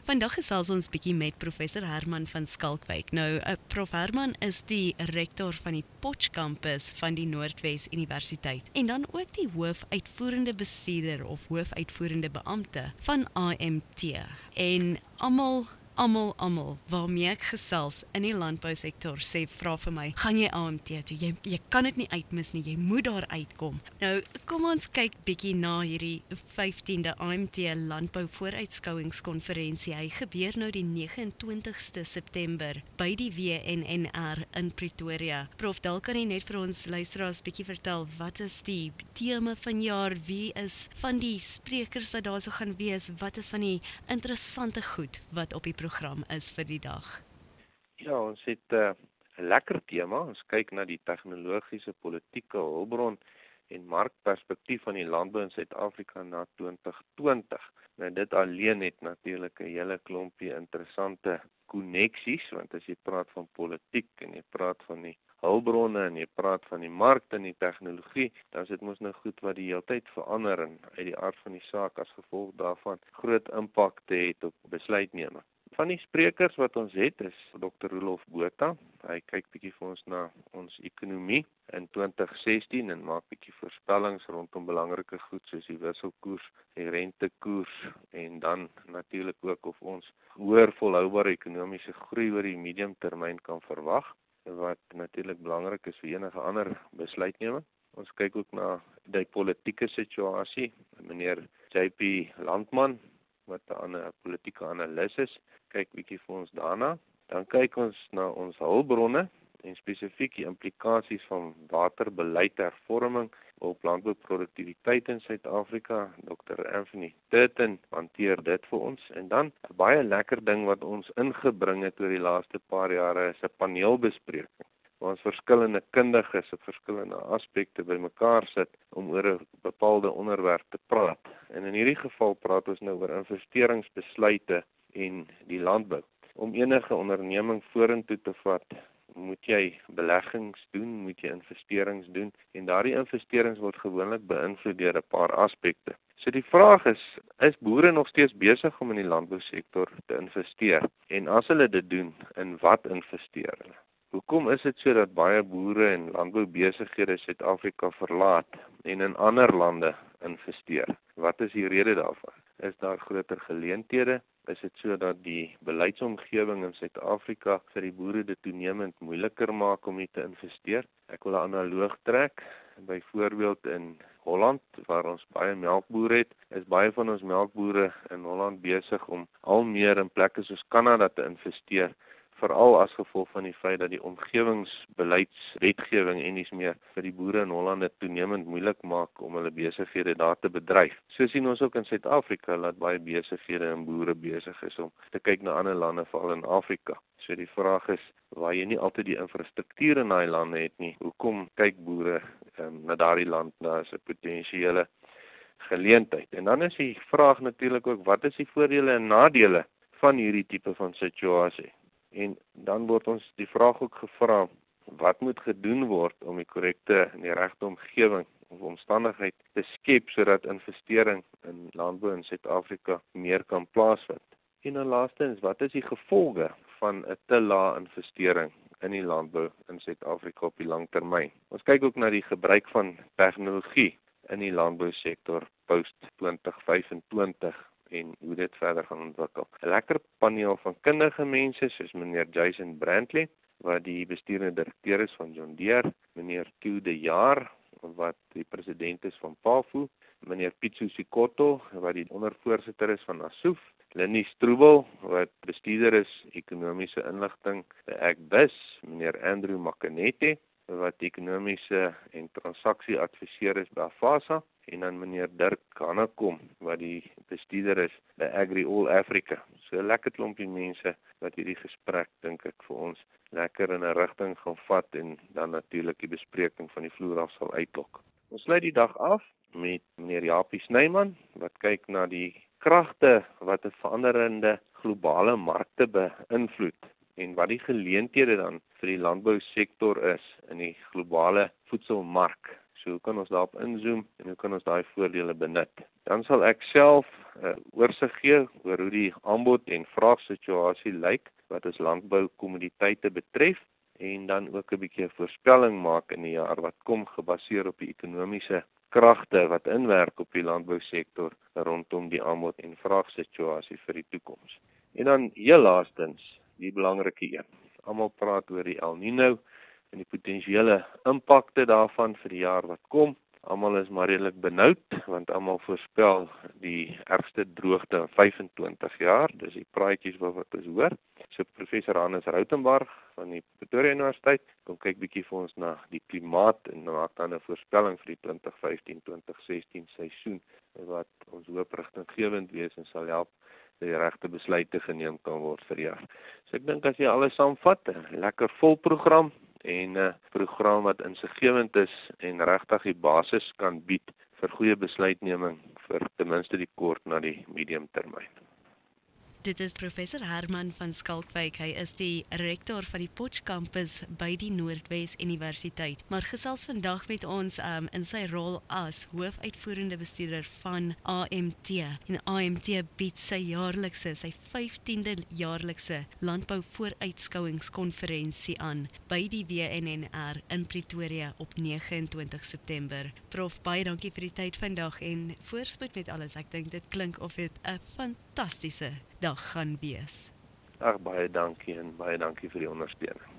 Vandag gesels ons bietjie met professor Herman van Skalkwyk. Nou, Prof Herman is die rektor van die Potch kampus van die Noordwes Universiteit en dan ook die hoofuitvoerende bestuurder of hoofuitvoerende beampte van AMT. En almal waarmee ek gesels in die landbousektor vra vir my, gaan jy AMT toe? Jy kan dit nie uitmis nie, jy moet daar uitkom. Nou, kom ons kyk bietjie na hierdie 15de AMT Landbou Vooruitskouingskonferensie. Hy gebeur nou die 29ste September by die WNNR in Pretoria. Prof, dalk kan jy net vir ons luisteraars bietjie vertel, wat is die tema van jaar, wie is van die sprekers wat daar so gaan wees, wat is van die interessante goed wat op die program is vir die dag? Ja, ons het 'n lekker tema. Ons kyk na die tegnologiese, politieke hulpbron en markperspektief van die landbou in Suid-Afrika na 2020. Nou dit alleen het natuurlik 'n hele klompie interessante koneksies, want as jy praat van politiek en jy praat van die hulpbronne en jy praat van die mark en die tegnologie, dan is dit mos nou goed wat die hele tyd verander en uit die aard van die saak as gevolg daarvan groot impak het op besluitneming. Van die sprekers wat ons het is Dr. Roelof Botha. Hy kyk bietjie vir ons na ons ekonomie in 2016 en maak bietjie voorspellings rondom belangrike goed soos die wisselkoers, die rentekoers en dan natuurlik ook of ons hoër volhoubare ekonomiese groei oor die mediumtermyn kan verwag, wat natuurlik belangrik is vir enige ander besluitneming. Ons kyk ook na die politieke situasie. Meneer JP Landman, wat 'n politieke analis is, kyk bietjie vir ons daarna. Dan kyk ons na ons hulpbronne en spesifiek die implikasies van waterbeleidhervorming op landbouproduktiwiteit in Suid-Afrika. Dr. Anthony Turton hanteer dit vir ons. En dan 'n baie lekker ding wat ons ingebring het oor die laaste paar jare is 'n paneelbespreking, waar ons verskillende kundiges op verskillende aspekte bymekaar sit om oor 'n bepaalde onderwerp te praat. En in hierdie geval praat ons nou oor investeringsbesluite en die landbou. Om enige onderneming vorentoe te vat, moet jy beleggings doen, moet jy investerings doen, en daardie investerings word gewoonlik beïnvloed deur 'n paar aspekte. So die vraag is boere nog steeds besig om in die landbousektor te investeer? En as hulle dit doen, in wat investeer hulle? Hoekom is dit so dat baie boere en landboubesighede Suid-Afrika verlaat en in ander lande investeer? Wat is die rede daarvan? Is daar groter geleenthede? Is dit so dat die beleidsomgewing in Suid-Afrika vir die boere dit toenemend moeiliker maak om hier te investeer? Ek wil 'n analoog trek. Byvoorbeeld in Holland, waar ons baie melkboere het, is baie van ons melkboere in Holland besig om al meer in plekke soos Kanada te investeer, veral as gevolg van die feit dat die omgewingsbeleidswetgewing en iets meer vir die boere in Holland dit toenemend moeilik maak om hulle besighede daar te bedryf. So sien ons ook in Suid-Afrika dat baie besighede en boere besig is om te kyk na ander lande, veral in Afrika. So die vraag is, waar jy nie altyd die infrastruktuur in daai lande het nie, hoekom kyk boere na daardie land? Daar is 'n potensiële geleentheid. En dan is die vraag natuurlik ook, wat is die voordele en nadele van hierdie tipe van situasie? En dan word ons die vraag ook gevra, wat moet gedoen word om die korrekte en die regte omgewing of omstandigheid te skep sodat investering in landbou in Suid-Afrika meer kan plaasvind? En dan laastens, wat is die gevolge van 'n te lae investering in die landbou in Suid-Afrika op die lang termyn? Ons kyk ook na die gebruik van tegnologie in die landbousektor post 2025. En hoe dit verder gaan ontwikkel. 'n Lekker paneel van kundige mense soos meneer Jason Brantley, wat die bestuurende direkteur is van John Deere, meneer Theo de Jaar, wat die president is van PAFU, meneer Pitso Sikotto, wat die ondervoorsitter is van ASOF, Lenny Strubel, wat bestuurder is ekonomiese inligting by Agbus, meneer Andrew Makanete, wat ekonomiese en transaksieadviseur is by Afasa, en dan meneer Dirk Hanekom, wat die bestuurder is by Agri All Africa. So 'n lekker klompie mense wat hierdie gesprek, dink ek, vir ons lekker in 'n rigting gaan vat en dan natuurlik die bespreking van die vloer af sal uitlok. Ons sluit die dag af met meneer Japie Snyman, wat kyk na die kragte wat 'n veranderende globale markte beïnvloed en wat die geleenthede dan vir die landbousektor is in die globale voedselmark. So So hoe kan ons daarop inzoom en hoe kan ons daai voordele benut? Dan sal ek self oorsig gee oor hoe die aanbod en vraagsituasie lyk wat ons landboukommoditeite betref en dan ook 'n bietjie 'n voorspelling maak in die jaar wat kom gebaseer op die ekonomiese kragte wat inwerk op die landbousektor rondom die aanbod en vraagsituasie vir die toekoms. En dan heel laastens, die belangrike een. Almal praat oor die El Niño en die potensiële impakte daarvan vir die jaar wat kom. Almal is maar redelik benoud want almal voorspel die ergste droogte in 25 jaar. Dis die praatjies wat ons hoor. So professor Hannes Rautenbach van die Pretoria Universiteit kom kyk bietjie vir ons na die klimaat en maak dan 'n voorspelling vir die 2015-2016 seisoen wat ons hoop rigtinggewend wees en sal help dat die regte besluite geneem kan word vir die jaar. So ek dink as jy alles saamvat, 'n lekker vol program en 'n program wat insiggewend is en regtig die basis kan bied vir goeie besluitneming vir ten minste die kort na die medium termyn. Dit is professor Herman van Skalkwyk. Hy is die rektor van die Potch kampus by die Noordwes Universiteit. Maar gesels vandag met ons in sy rol as hoofuitvoerende bestuurder van AMT. En AMT bied sy 15de jaarlikse landbou vooruitskouingskonferensie aan by die WNNR in Pretoria op 29 September. Prof, baie dankie vir die tyd vandag en voorspoed met alles. Ek dink dit klink of dit 'n fantastiese dag gaan wees. Baie dankie en baie dankie vir die ondersteuning.